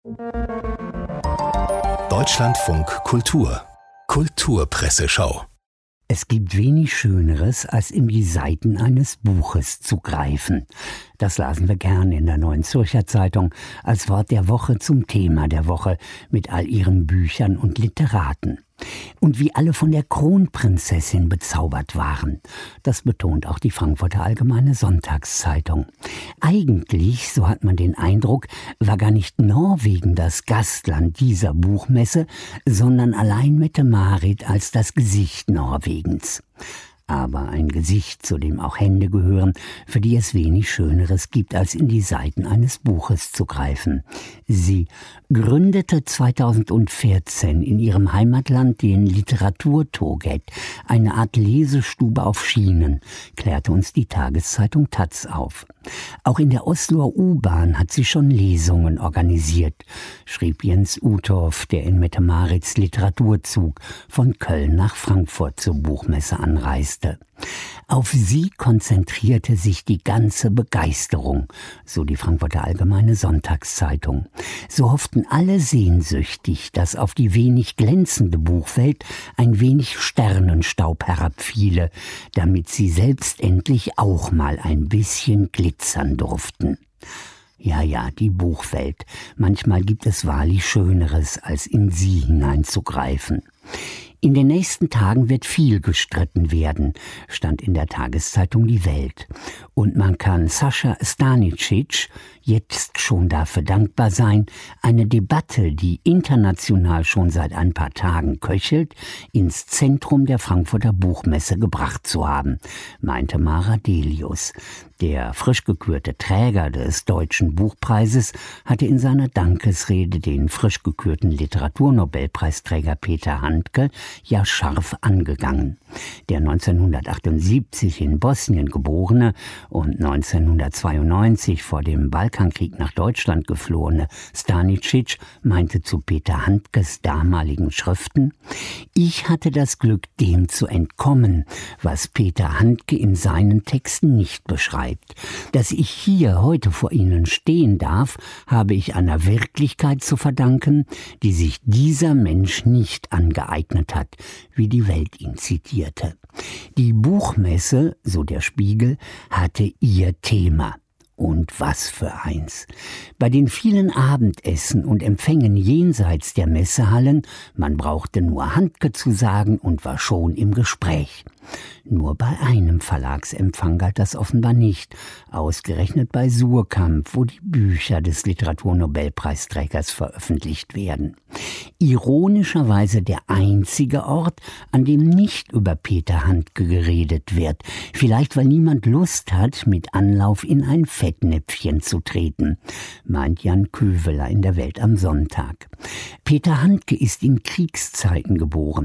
Deutschlandfunk Kultur Kulturpresseschau. Es gibt wenig Schöneres, als in die Seiten eines Buches zu greifen. Das lasen wir gern in der Neuen Zürcher Zeitung als Wort der Woche zum Thema der Woche mit all ihren Büchern und Literaten. Und wie alle von der Kronprinzessin bezaubert waren, das betont auch die Frankfurter Allgemeine Sonntagszeitung. Eigentlich, so hat man den Eindruck, war gar nicht Norwegen das Gastland dieser Buchmesse, sondern allein Mette-Marit als das Gesicht Norwegens. Aber ein Gesicht, zu dem auch Hände gehören, für die es wenig Schöneres gibt, als in die Seiten eines Buches zu greifen. Sie gründete 2014 in ihrem Heimatland den Litteraturtoget, eine Art Lesestube auf Schienen, klärte uns die Tageszeitung taz auf. Auch in der Osloer U-Bahn hat sie schon Lesungen organisiert, schrieb Jens Uthoff, der in Mette-Marits Literaturzug von Köln nach Frankfurt zur Buchmesse anreiste. Auf sie konzentrierte sich die ganze Begeisterung, so die Frankfurter Allgemeine Sonntagszeitung. So hofften alle sehnsüchtig, dass auf die wenig glänzende Buchwelt ein wenig Sternenstaub herabfiele, damit sie selbst endlich auch mal ein bisschen glitzern durften. Ja, die Buchwelt. Manchmal gibt es wahrlich Schöneres, als in sie hineinzugreifen. In den nächsten Tagen wird viel gestritten werden, stand in der Tageszeitung Die Welt. Und man kann Sascha Stanicic jetzt schon dafür dankbar sein, eine Debatte, die international schon seit ein paar Tagen köchelt, ins Zentrum der Frankfurter Buchmesse gebracht zu haben, meinte Mara Delius. Der frisch gekürte Träger des Deutschen Buchpreises hatte in seiner Dankesrede den frisch gekürten Literaturnobelpreisträger Peter Handke ja scharf angegangen. Der 1978 in Bosnien geborene und 1992 vor dem Balkankrieg nach Deutschland geflohene Stanicic meinte zu Peter Handkes damaligen Schriften: Ich hatte das Glück, dem zu entkommen, was Peter Handke in seinen Texten nicht beschreibt. Dass ich hier heute vor Ihnen stehen darf, habe ich einer Wirklichkeit zu verdanken, die sich dieser Mensch nicht angeeignet hat, wie die Welt ihn zitierte. Die Buchmesse, so der Spiegel, hatte ihr Thema. Und was für eins. Bei den vielen Abendessen und Empfängen jenseits der Messehallen, man brauchte nur Handke zu sagen und war schon im Gespräch. Nur bei einem Verlagsempfang galt das offenbar nicht, ausgerechnet bei Suhrkamp, wo die Bücher des Literaturnobelpreisträgers veröffentlicht werden. Ironischerweise der einzige Ort, an dem nicht über Peter Handke geredet wird, vielleicht weil niemand Lust hat, mit Anlauf in ein Fettnäpfchen zu treten, meint Jan Köveler in der Welt am Sonntag. Peter Handke ist in Kriegszeiten geboren,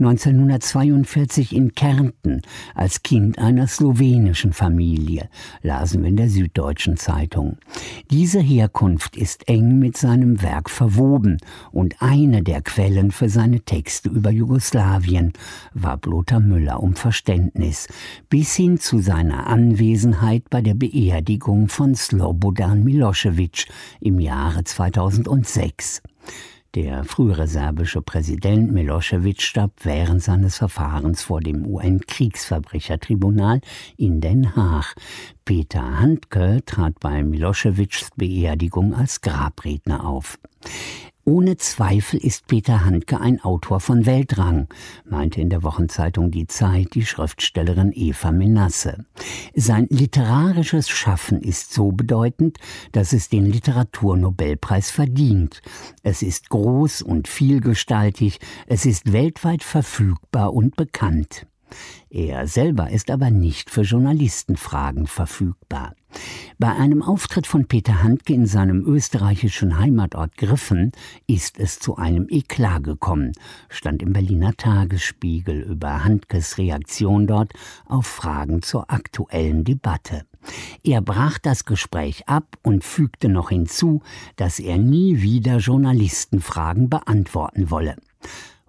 1942 in Kärnten, als Kind einer slowenischen Familie, lasen wir in der Süddeutschen Zeitung. Diese Herkunft ist eng mit seinem Werk verwoben und eine der Quellen für seine Texte über Jugoslawien warb Lothar Müller um Verständnis, bis hin zu seiner Anwesenheit bei der Beerdigung von Slobodan Milošević im Jahre 2006. Der frühere serbische Präsident Milošević starb während seines Verfahrens vor dem UN-Kriegsverbrechertribunal in Den Haag. Peter Handke trat bei Miloševićs Beerdigung als Grabredner auf. Ohne Zweifel ist Peter Handke ein Autor von Weltrang, meinte in der Wochenzeitung Die Zeit die Schriftstellerin Eva Menasse. Sein literarisches Schaffen ist so bedeutend, dass es den Literaturnobelpreis verdient. Es ist groß und vielgestaltig, es ist weltweit verfügbar und bekannt. Er selber ist aber nicht für Journalistenfragen verfügbar. Bei einem Auftritt von Peter Handke in seinem österreichischen Heimatort Griffen ist es zu einem Eklat gekommen, stand im Berliner Tagesspiegel über Handkes Reaktion dort auf Fragen zur aktuellen Debatte. Er brach das Gespräch ab und fügte noch hinzu, dass er nie wieder Journalistenfragen beantworten wolle.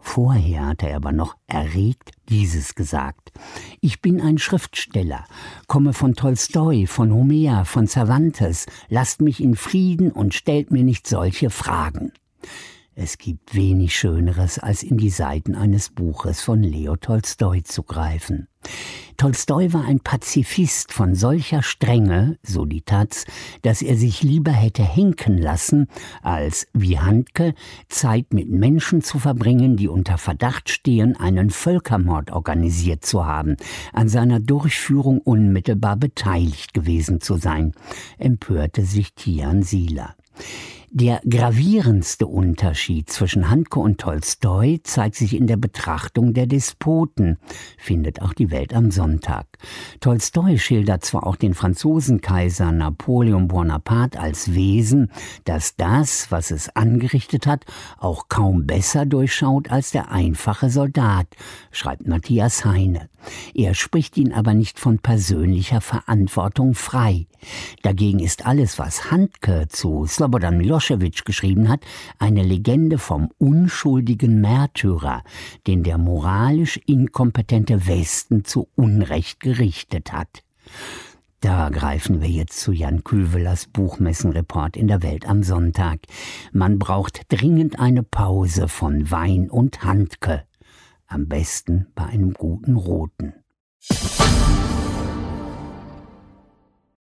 Vorher hat er aber noch erregt dieses gesagt: Ich bin ein Schriftsteller, komme von Tolstoi, von Homer, von Cervantes, lasst mich in Frieden und stellt mir nicht solche Fragen. Es gibt wenig Schöneres, als in die Seiten eines Buches von Leo Tolstoi zu greifen. Tolstoi war ein Pazifist von solcher Strenge, so die Taz, dass er sich lieber hätte henken lassen, als, wie Handke, Zeit mit Menschen zu verbringen, die unter Verdacht stehen, einen Völkermord organisiert zu haben, an seiner Durchführung unmittelbar beteiligt gewesen zu sein, empörte sich Tian Sieler. Der gravierendste Unterschied zwischen Handke und Tolstoi zeigt sich in der Betrachtung der Despoten, findet auch die Welt am Sonntag. Tolstoi schildert zwar auch den Franzosenkaiser Napoleon Bonaparte als Wesen, das, was es angerichtet hat, auch kaum besser durchschaut als der einfache Soldat, schreibt Matthias Heine. Er spricht ihn aber nicht von persönlicher Verantwortung frei. Dagegen ist alles, was Handke zu Slobodan Milošević geschrieben hat, eine Legende vom unschuldigen Märtyrer, den der moralisch inkompetente Westen zu Unrecht gerichtet hat. Da greifen wir jetzt zu Jan Küvelers Buchmessenreport in der Welt am Sonntag. Man braucht dringend eine Pause von Wein und Handke. Am besten bei einem guten Roten.